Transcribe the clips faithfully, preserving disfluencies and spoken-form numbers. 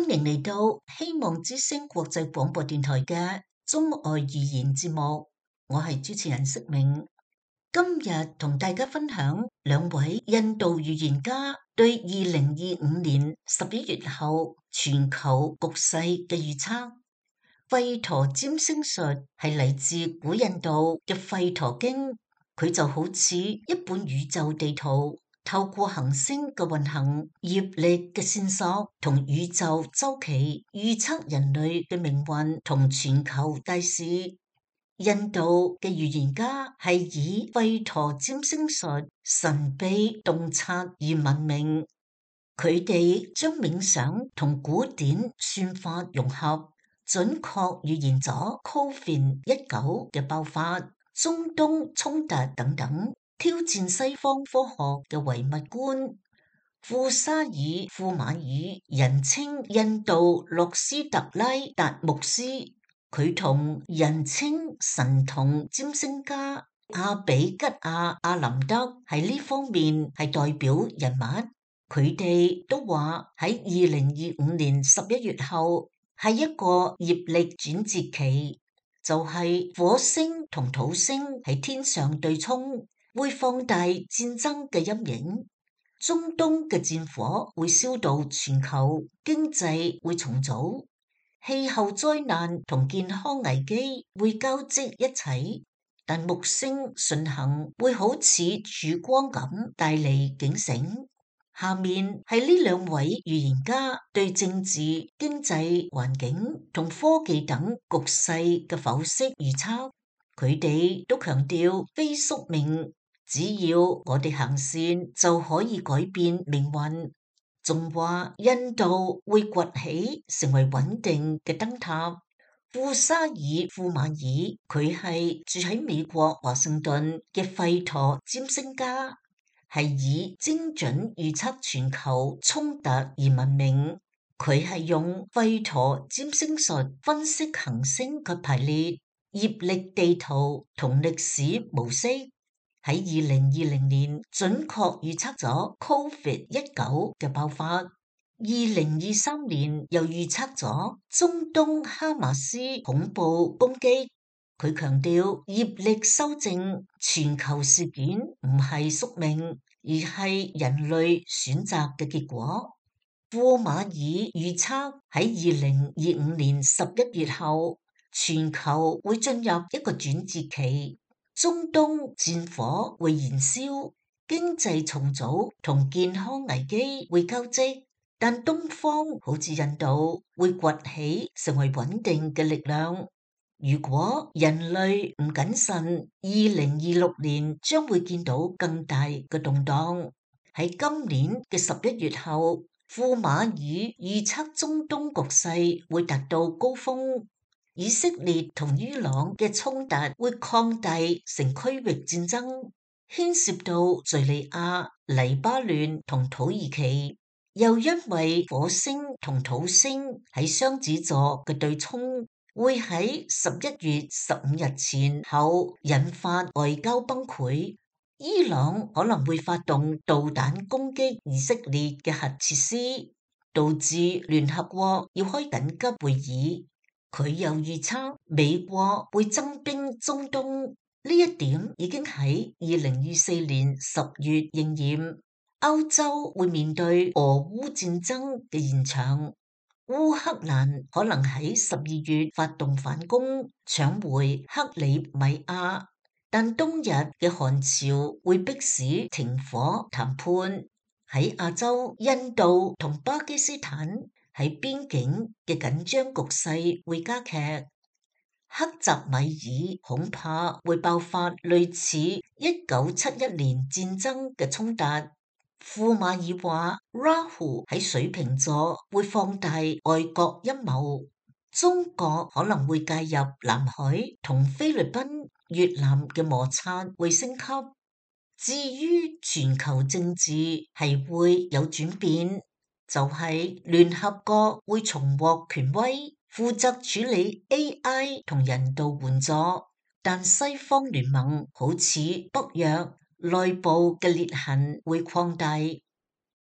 歡迎嚟到希望之聲國際廣播電台嘅中外語言節目，我係主持人釋明。今日同大家分享兩位印度預言家對二零二五年十一月後全球局勢嘅預測。吠陀占星術係嚟自古印度嘅吠陀經，佢就好似一本宇宙地圖，透過行星嘅運行、業力嘅線索同宇宙週期，預測人類嘅命運同全球大事。印度嘅預言家係以吠陀占星術神秘洞察而聞名，佢哋將冥想同古典算法融合，準確預言咗 Covid 十九 嘅爆發、中東衝突等等，挑戰西方科學嘅唯物觀。庫沙爾庫馬爾，人稱印度洛斯特拉達牧師，佢同人稱神童占星家阿比吉亞阿林德喺呢方面係代表人物。佢哋都話喺二零二五年十一月後係一個業力轉折期，就係、是、火星同土星喺天上對沖，會放大戰爭嘅陰影。中東嘅戰火會燒到全球，經濟會重組，氣候災難同健康危機會交織一齊，但木星順行會好似曙光咁帶嚟警醒。下面係呢兩位預言家對政治、經濟、環境同科技等局勢嘅剖析預測，佢哋都強調非宿命。只要我哋行善就可以改變命運，仲話印度會崛起成為穩定嘅燈塔。庫沙爾庫馬爾，佢係住喺美國華盛頓嘅吠陀占星家，係以精準預測全球衝突而聞名。佢係用吠陀占星術分析行星嘅排列、業力地圖同歷史模式。喺二零二零年準確預測咗 Covid 十九 嘅爆發，二零二三年又預測咗中東哈馬斯恐怖攻擊。佢強調業力修正全球事件唔係宿命，而係人類選擇嘅結果。庫馬爾預測喺二零二五年十一月後，全球會進入一個轉折期。中東戰火會燃燒，經濟重組同健康危機會交織，但東方好似印度會崛起成為穩定嘅力量。如果人類唔謹慎，二零二六年將會見到更大嘅動盪。喺今年嘅十一月後，庫馬爾預測中東局勢會達到高峰。以色列同伊朗嘅衝突會擴大成區域戰爭，牽涉到敘利亞、黎巴嫩同土耳其。又因為火星同土星喺雙子座嘅對沖，會喺十一月十五日前後引發外交崩潰。伊朗可能會發動導彈攻擊以色列嘅核設施，導致聯合國要開緊急會議。佢又預測美國會增兵中東，呢一點已經喺二零二四年十月應驗。歐洲會面對俄烏戰爭嘅延長，烏克蘭可能喺十二月發動反攻，搶回克里米亞，但冬日嘅寒潮會迫使停火談判。喺亞洲，印度同巴基斯坦喺邊境嘅緊張局勢會加劇，克什米爾恐怕會爆發類似一九七一年戰爭嘅衝突。庫馬爾話，Rahu 喺水瓶座會放大外國陰謀，中國可能會介入南海同菲律賓、越南嘅摩擦會升級。至於全球政治係會有轉變，就係聯合國會重獲權威，負責處理 A I 同人道援助，但西方聯盟好似北約內部嘅裂痕會擴大。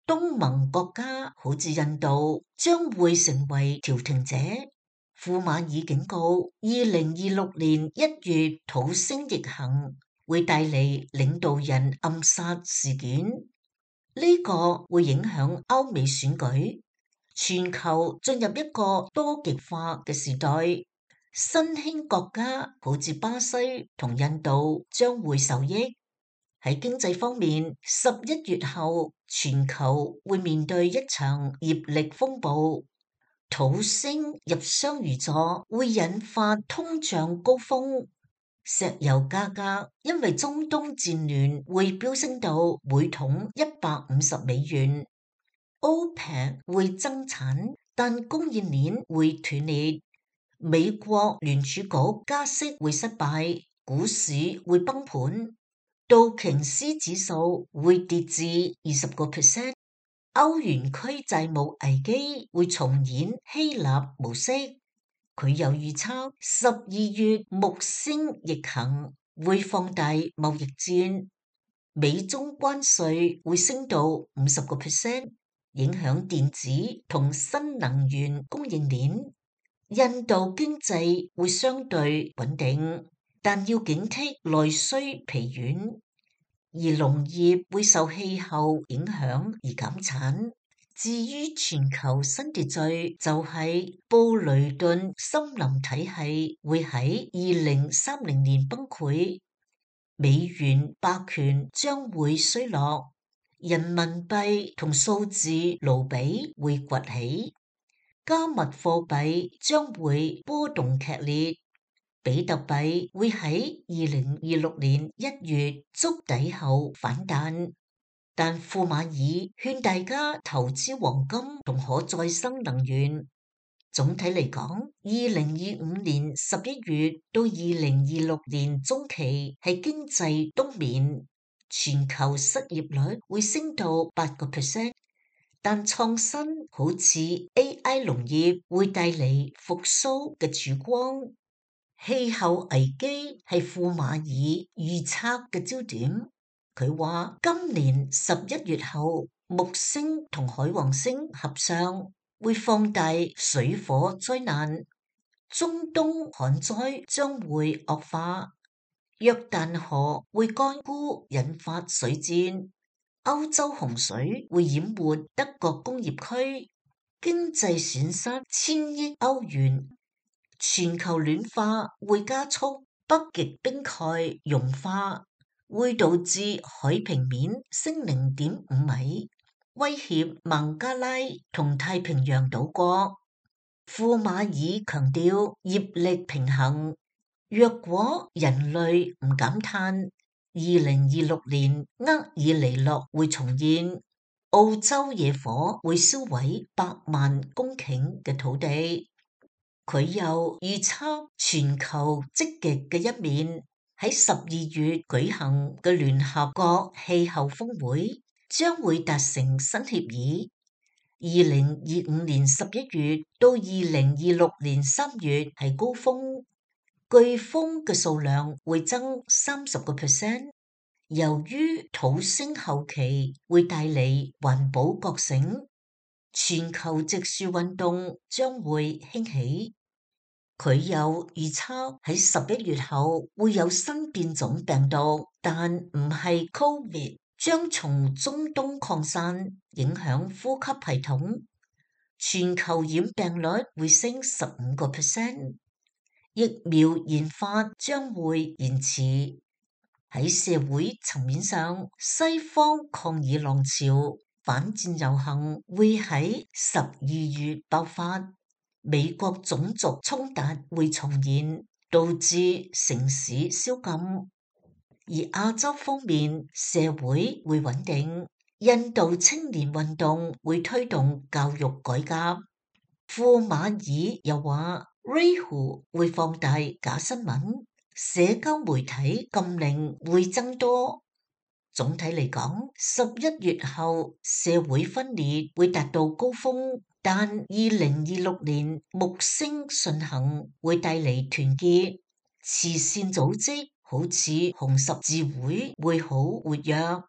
東盟國家好似印度將會成為調停者。庫馬爾警告，二零二六年一月土星逆行會帶嚟領導人暗殺事件，呢個會影響歐美選舉，全球進入一個多極化嘅時代。新興國家好似巴西同印度將會受益。喺經濟方面，十一月後全球會面對一場業力風暴。土星入雙魚座會引發通脹高峰，石油價格因為中東戰亂會飆升到每桶一百五十美元。OPEC 會增產，但供應鏈會斷裂。美國聯儲局加息會失敗，股市會崩盤。道瓊斯指數會跌至二十個 percent。歐元區債務危機會重演希臘模式。佢又預測十二月木星逆行會放大貿易戰，美中關稅會升到五十個 percent， 影響電子同新能源供應鏈。印度經濟會相對穩定，但要警惕內需疲軟。而農業會受氣候影響而減產。至於全球新秩序，就係布雷頓森林體系會喺二零三零年崩潰，美元霸權將會衰落，人民幣同數字盧比會崛起，加密貨幣將會波動劇烈。比特幣會喺二零二六年一月築底後反彈，但庫馬爾勸大家投資黃金同可再生能源。總體嚟講，二零二五年十一月到二零二六年中期係經濟冬眠，全球失業率會升到八個 percent， 但創新好似 A I 農業會帶嚟復甦嘅曙光。氣候危機係庫馬爾預測嘅焦點。佢話今年十一月後，木星同海王星合相會放大水火災難，中東旱災將會惡化，約旦河會乾枯引發水戰，歐洲洪水會淹沒德國工業區，經濟損失千億歐元。全球暖化會加速，北極冰蓋融化會導致海平面升零點五米，威脅孟加拉同太平洋島國。庫馬爾強調業力平衡，若果人類唔減碳，二零二六年厄爾尼諾會重現，澳洲野火會燒毀百萬公頃嘅土地。佢又預測全球積極嘅一面，喺十二月舉行嘅聯合國氣候峰會將會達成新協議。二零二五年十一月到二零二六年三月係高峰，颶風嘅數量會增三十個 percent。由於土星後期會帶嚟環保覺醒，全球植樹運動將會興起。佢又預測喺十一月後會有新變種病毒，但唔係 Covid， 將從中東擴散，影響呼吸系統。全球染病率會升十五個 percent， 疫苗研發將會延遲。喺社會層面上，西方抗議浪潮、反戰遊行會喺十二月爆發。美國種族衝突會重現，導致城市宵禁。而亞洲方面，社會會穩定。印度青年運動會推動教育改革。庫馬爾又話，Rahu 會放大假新聞，社交媒體禁令會增多。總體嚟講，十一月後社會分裂會達到高峰。但二零二六年木星順行會帶嚟團結，慈善組織好似紅十字會會好活躍，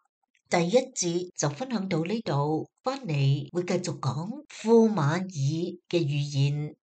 第一節就分享到呢度，翻嚟會繼續講庫馬爾嘅預言。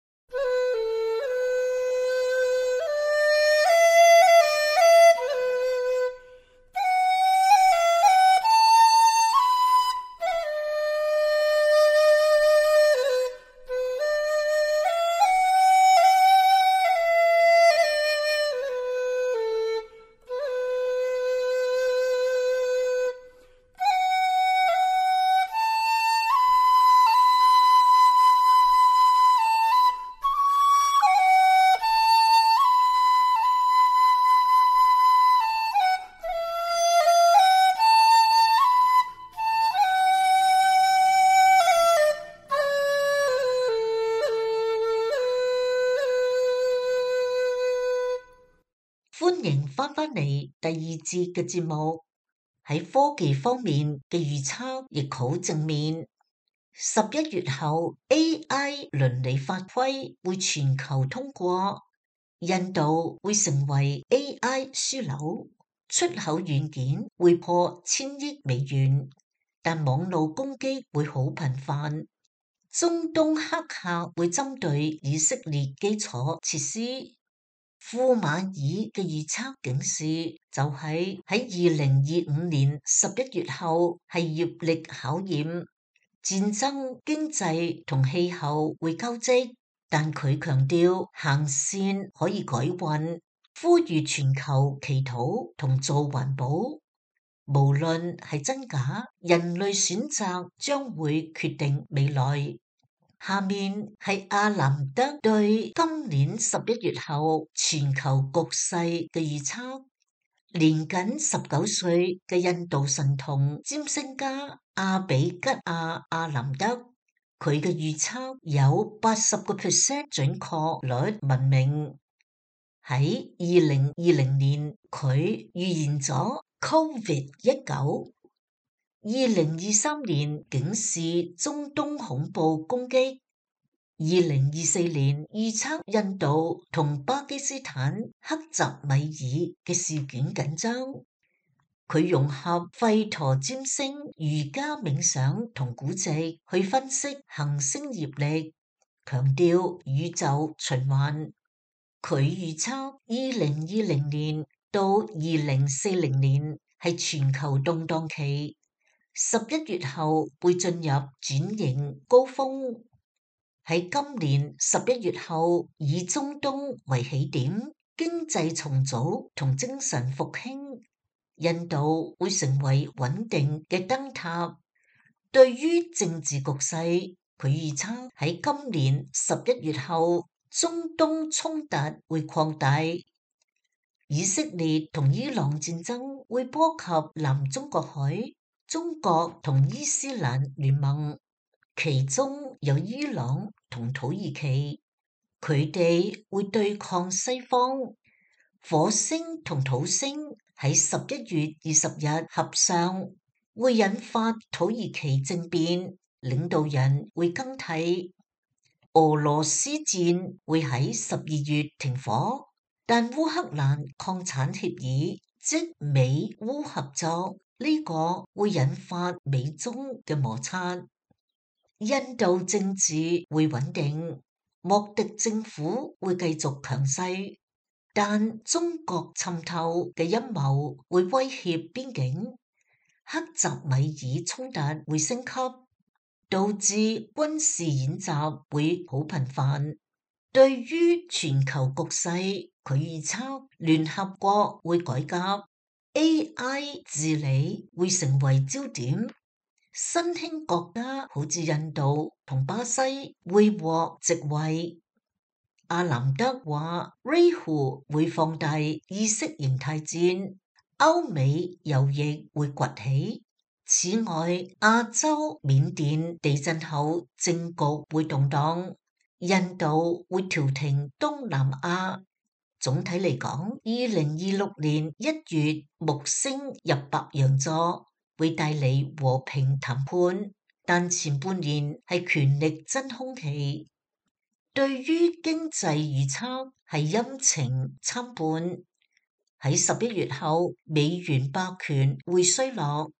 歡迎翻返嚟第二節嘅節目。喺科技方面嘅預測亦好正面。十一月後 A I 倫理法規會全球通過，印度會成為 A I 樞紐，出口軟件會破千億美元，但網絡攻擊會好頻繁。中東黑客會針對以色列基礎設施。庫馬爾嘅預測警示就係喺二零二五年十一月後係業力考驗，戰爭、經濟同氣候會交織，但佢強調行線可以改運，呼籲全球祈禱同做環保。無論係真假，人類選擇將會決定未來。下面係阿南德對今年十一月後全球局勢嘅預測。年僅十九歲嘅印度神童占星家阿比吉亞阿南德，佢嘅預測有八十個 percent 準確率聞名。喺二零二零年，佢預言咗 Covid 一九。二零二三年警示中東恐怖攻擊，二零二四年預測印度同巴基斯坦克什米爾嘅事件緊張。佢融合吠陀占星、瑜伽冥想同古籍去分析行星業力，強調宇宙循環。佢預測二零二零年到二零四零年係全球動盪期。十一月後會進入轉型高峰，喺今年十一月後以中東為起點，經濟重組同精神復興，印度會成為穩定嘅燈塔。對於政治局勢，佢預測喺今年十一月後中東衝突會擴大，以色列同伊朗戰爭會波及南中國海。中國同伊斯蘭聯盟，其中有伊朗同土耳其，佢哋會對抗西方。火星同土星喺十一月二十日合相，會引發土耳其政變，領導人會更替。俄羅斯戰會喺十二月停火，但烏克蘭礦產協議即美烏合作。呢個會引發美中嘅摩擦。印度政治會穩定，莫迪政府會繼續強勢，但中國滲透嘅陰謀會威脅邊境。克什米爾衝突會升級，導致軍事演習會好頻繁。對於全球局勢，佢預測聯合國會改革。A I 治理會成為焦點，新興國家好似印度同巴西會獲席位。阿南德話 Rahu 會放大意識形態戰，歐美右翼會崛起。此外，亞洲緬甸地震後政局會動盪，印度會調停東南亞。總體嚟講，二零二六年一月木星入白羊座會帶嚟和平談判，但前半年係權力真空期。對於經濟預測係陰晴參半。喺十一月後，美元霸權會衰落，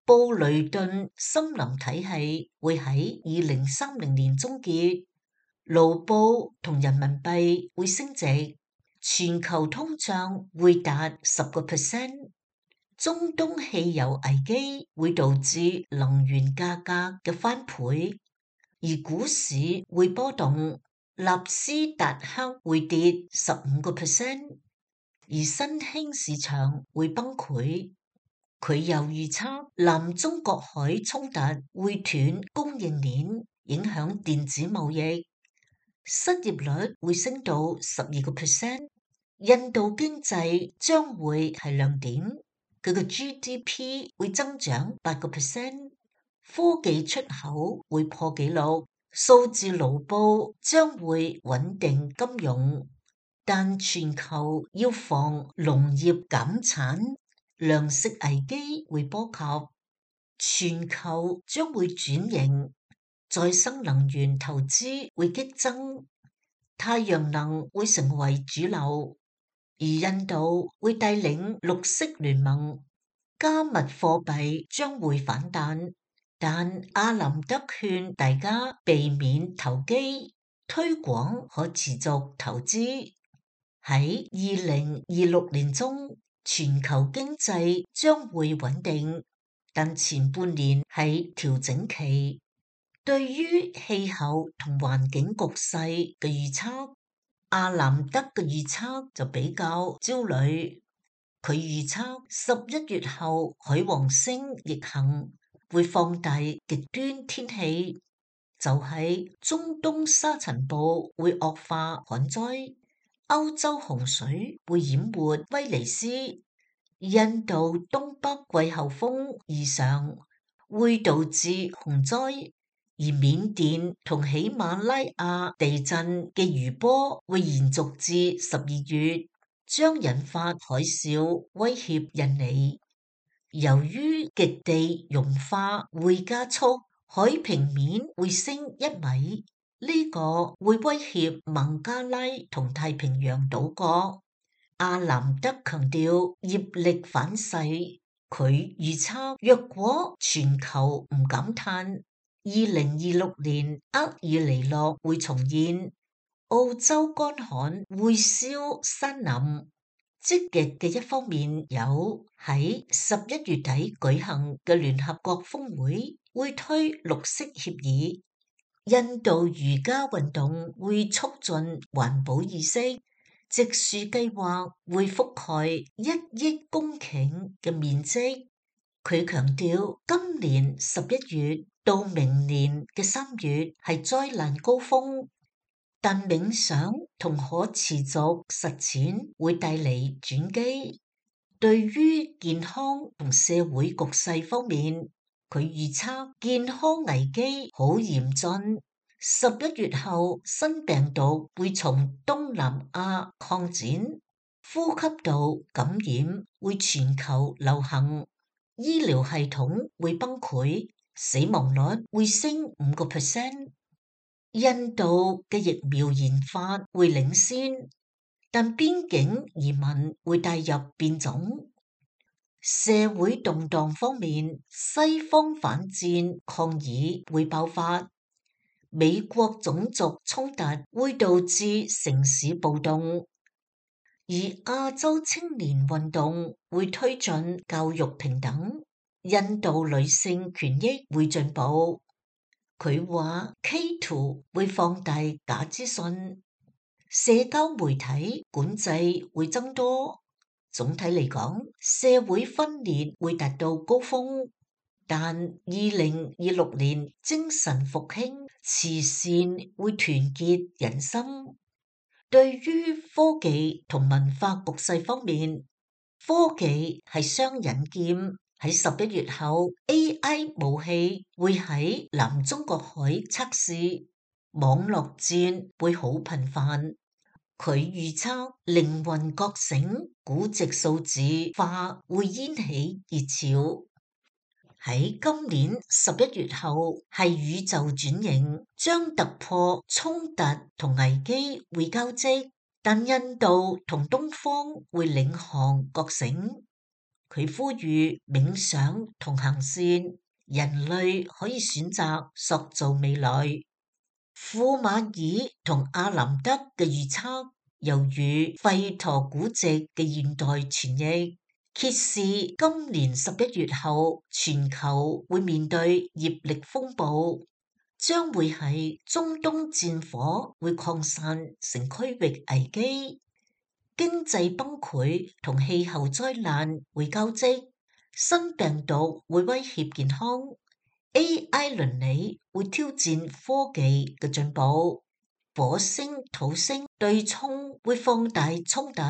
布雷頓森林體系會喺二零三零年終結，盧布同人民幣會升值，全球通脹會達十個 percent， 中東汽油危機會導致能源價格嘅翻倍，而股市會波動，納斯達克會跌十五個 percent， 而新興市場會崩潰。佢又預測南中國海衝突會斷供應鏈，影響電子貿易，失業率會升到十二個 percent。印度經濟將會係亮點，佢嘅 G D P 會增長八個 percent， 科技出口會破紀錄，數字盧布將會穩定金融，但全球要防農業減產。糧食危機會波及，全球將會轉型，再生能源投資會激增，太陽能會成為主流，而印度會帶領綠色聯盟，加密貨幣將會反彈，但阿林德勸大家避免投機，推廣可持續投資。喺二零二六年中，全球經濟將會穩定，但前半年係調整期。對於氣候同環境局勢嘅預測，阿南德嘅預測就比較焦慮。佢預測十一月後海王星逆行會放大極端天氣，就係中東沙塵暴會惡化旱災。歐洲洪水會淹沒威尼斯，印度東北季候風異常會導致洪災，而緬甸同喜馬拉雅地震嘅餘波會延續至十二月，將引發海嘯，威脅印尼。由於極地融化會加速，海平面會升一米。呢個會威脅孟加拉同太平洋島國。阿南德強調業力反噬，佢預測若果全球唔減碳，二零二六年厄爾尼諾會重現，澳洲乾旱會燒山林。積極嘅一方面有喺十一月底舉行嘅聯合國峰會會推綠色協議。印度瑜伽運動會促進環保意識，植樹計劃會覆蓋一億公頃嘅面積。佢強調今年十一月到明年嘅三月係災難高峰，但冥想同可持續實踐會帶嚟轉機。對於健康同社會局勢方面，佢預測健康危機好嚴峻，十一月後新病毒會從東南亞擴展，呼吸道感染會全球流行，醫療系統會崩潰，死亡率會升五個 percent。印度嘅疫苗研發會領先，但邊境移民會帶入變種。社會動盪方面，西方反戰抗議會爆發，美國種族衝突會導致城市暴動，而亞洲青年運動會推進教育平等，印度女性權益會進步。佢話 K 二會放大假資訊，社交媒體管制會增多。總體嚟講，社會分裂會達到高峰，但二零二六年精神復興，慈善會團結人心。對於科技同文化局勢方面，科技係雙刃劍。喺十一月後 ，A I 武器會喺南中國海測試，網絡戰會好頻繁。佢預測靈魂覺醒、估值數字化會掀起熱潮。喺今年十一月後係宇宙轉型，將突破衝突同危機會交織，但印度同東方會領航覺醒。 佢呼籲冥想同行善，人類可以選擇塑造未來。庫馬爾同阿林德嘅預測，猶如吠陀古籍嘅現代傳譯，揭示今年十一月後，全球會面對業力風暴，將會係中東戰火會擴散成區域危機，經濟崩潰同氣候災難會交織，新病毒會威脅健康。A I 倫理會挑戰科技嘅進步，火星土星對沖會放大衝突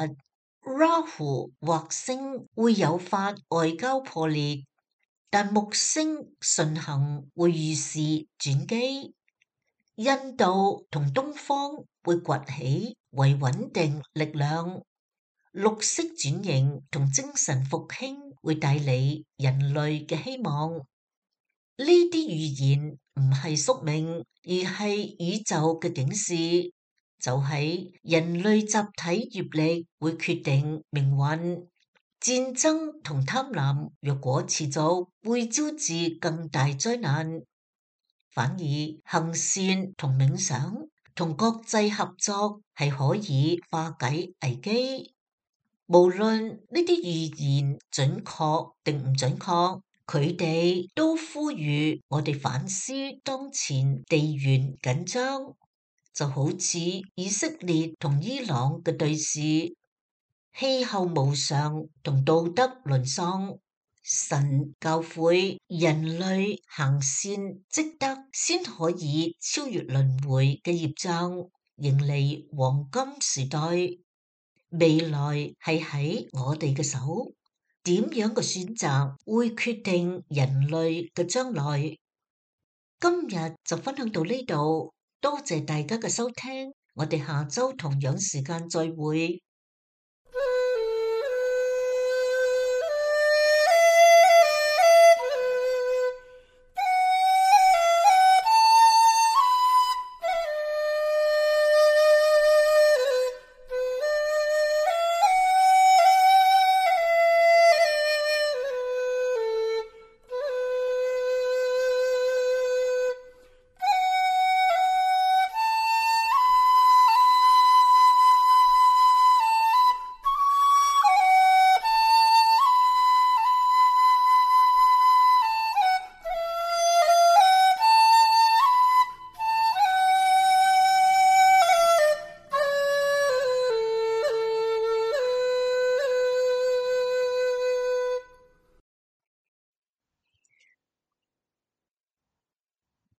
，Rahu 惑星會誘發外交破裂，但木星順行會預示轉機。印度同東方會崛起為穩定力量，綠色轉型同精神復興會帶嚟人類嘅希望。呢啲預言唔係宿命，而係宇宙嘅警示，就係人類集體業力會決定命運。戰爭同貪婪若果持續，會招致更大災難。反而行善同冥想同國際合作係可以化解危機。無論呢啲預言準確定唔準確，佢哋都呼籲我哋反思當前地緣緊張，就好似以色列同伊朗嘅對峙，氣候無常同道德淪喪。神教誨人類行善積德，先可以超越輪迴嘅業障，迎嚟黃金時代。未來係喺我哋嘅手。點樣嘅選擇會決定人類嘅將來。今日就分享到呢度，多謝大家嘅收聽，我哋下周同樣時間再會。